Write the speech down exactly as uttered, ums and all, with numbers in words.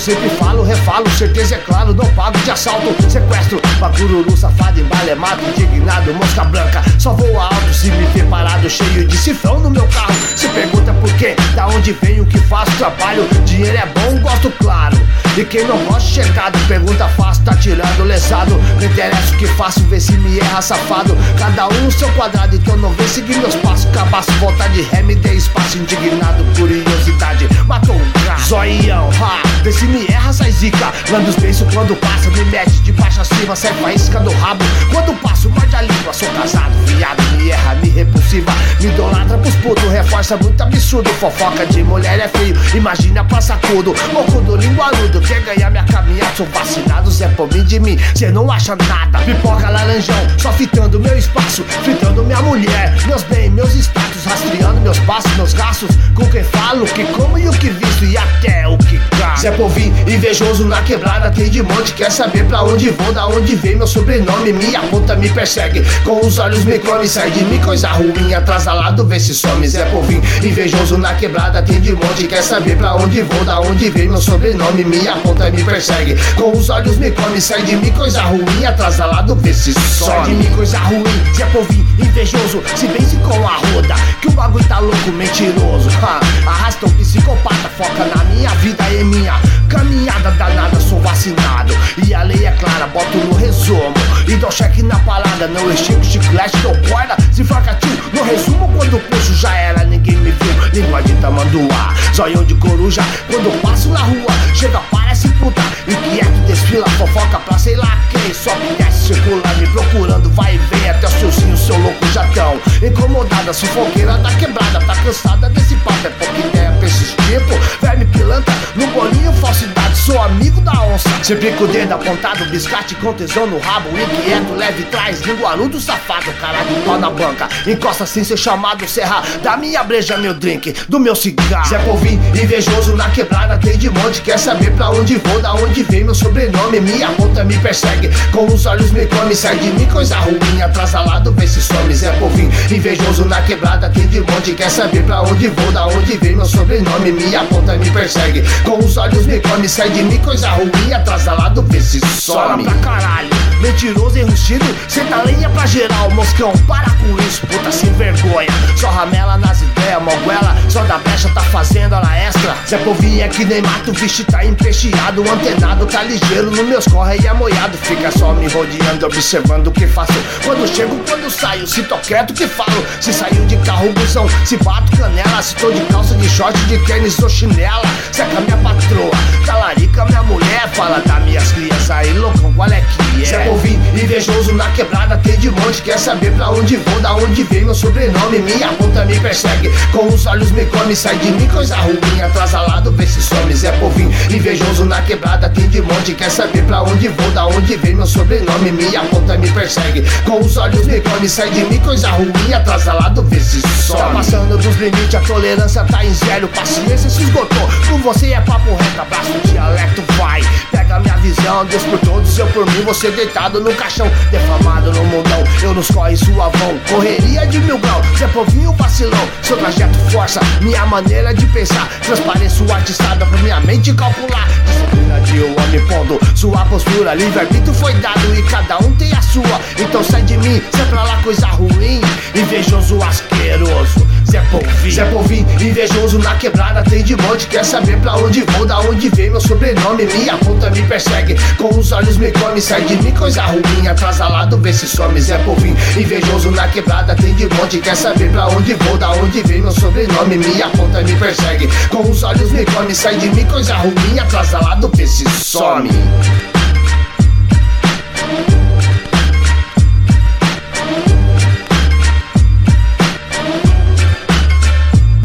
sempre falo, refalo, certeza é claro, não pago de assalto, sequestro, bacururu, safado, embalemado, indignado, mosca branca, só voa alto se me ver parado, cheio de cifrão no meu carro. Se pergunta por quê, da onde venho, o que faço, trabalho, dinheiro é bom, gosto claro. E quem não gosta checado, pergunta fácil, tá tirando lesado. Não interessa o que faço, vê se me erra safado. Cada um no seu quadrado, então não vem seguir meus passos. Cabaço, vontade, ré, me dê espaço. Indignado, curiosidade, matou um gato. Zoião, ha, vê se me erra, sai zica. Lando os beiços quando passa, me mete de baixo acima. Sai faísca do rabo, quando passo, morde a língua. Sou casado, viado, me erra, me repulsiva. Me idolatra pros putos, reforça muito absurdo. Fofoca de mulher é feio, imagina pra sacudo. Mocudo, linguarudo, quer ganhar minha caminhada, sou vacinado, Zé Povinho de mim, cê não acha nada. Pipoca laranjão, só fitando meu espaço, fitando minha mulher, meus bens, meus status, rastreando meus passos, meus gastos, com quem falo, o que como e o que visto, e até o que gasto. Zé Povinho, invejoso na quebrada, tem de monte, quer saber pra onde vou, da onde vem meu sobrenome, minha puta me persegue, com os olhos me come, sai de mim coisa ruim, atrasalado, vê se some. Zé Povinho, invejoso na quebrada, tem de monte, quer saber pra onde vou, da onde vem meu sobrenome, minha ponta me persegue, com os olhos me come, sai de mim coisa ruim, atrasalado, vê se some. Sai de mim coisa ruim, Zé Povinho, invejoso, se vence com a roda, que o bagulho tá louco, mentiroso, ha, arrasta um psicopata, foca na minha vida e minha caminhada danada, sou vacinado, e a lei é clara, boto no resumo, e dou cheque na parada, não estico chiclete, dou corda, se fraca tio, no resumo quando puxo já era, ninguém me viu, língua de tamanduá, zóião de coruja, quando passo na rua, chega parece puta, inquieto desfila, fofoca pra sei lá quem, só que desce, circula, me procurando, vai e vem, até o seuzinho, seu louco já tão incomodada, sufoqueira da quebrada, tá cansada desse papo, é pouca ideia pra esses tipo, verme pilantra, no bolinho falsidade, sou amigo da onça, sempre com o dedo apontado, biscate com tesão no rabo, inquieto, leve trás, linguarudo safado, cara de pau na banca, encosta sem ser chamado, serra da minha breja, meu drink, do meu cigarro. Zé Povinho, invejoso na quebrada, tem de monte, quer saber pra onde vou, da onde vem meu sobrenome, minha ponta me persegue, com os olhos me come, sai de mim coisa ruim, atrasalado, vê se some. Zé Povinho, invejoso na quebrada, tem de monte, quer saber pra onde vou, da onde vem meu sobrenome, minha ponta me persegue, com os olhos me come, sai de mim coisa ruim, atrasalado, vê se some. Pra caralho, mentiroso enrustido, senta lenha pra geral, moscão, para com isso, puta sem vergonha, só ramela nas ideias, moguela, só da brecha tá fazendo hora extra. Zé Povinho é que nem mato, vixe tá empeixeado, antenado, tá ligeiro, no meus corre e amoiado, fica só me rodeando, observando o que faço, quando chego, quando saio, se tô quieto que falo, se saiu de carro, busão, se bato canela, se tô de calça, de short, de tênis ou chinela, seca minha patroa, talarica minha mulher, fala das minhas crianças aí, loucão, qual é que é? Zé Povinho, invejoso na quebrada, tem de monte, quer saber pra onde vou, da onde vem meu sobrenome, minha ponta me persegue, com os olhos me come, sai de mim coisa ruim, atrasalado, vê se some. Zé Povinho, invejoso na quebrada, tem de monte, quer saber pra onde vou, da onde vem meu sobrenome, minha ponta me persegue, com os olhos me come, sai de mim coisa ruim, atrasalado, vê se some. Tá passando dos limites, a tolerância tá em zero, paciência se esgotou, com você é papo reto, abraço, dialecto, vai, pega minha visão, Deus por todos, eu por mim, você deitado no caixão, defamado no mundão, eu nos corre suavão, correria de mil grau, Zé Povinho vacilão, seu trajeto força, minha maneira de pensar, transpareço artistada pra minha mente calcular, disciplina de um homem pondo, sua postura, livre-arbítrio foi dado e cada um tem a sua, então sai de mim, sai pra lá coisa ruim, invejoso asqueroso, Zé Povinho. Zé Povinho, invejoso na quebrada, tem de monte, quer saber pra onde vou, da onde vem meu sobrenome, minha ponta me persegue, com os olhos me come, sai de mim coisa ruim, atrasalado, vê se some. Zé Povinho, invejoso na quebrada, tem de monte, quer saber pra onde vou, da onde vem meu sobrenome, minha ponta me persegue, com os olhos me come, sai de mim coisa ruim, atrasalado, vê se some.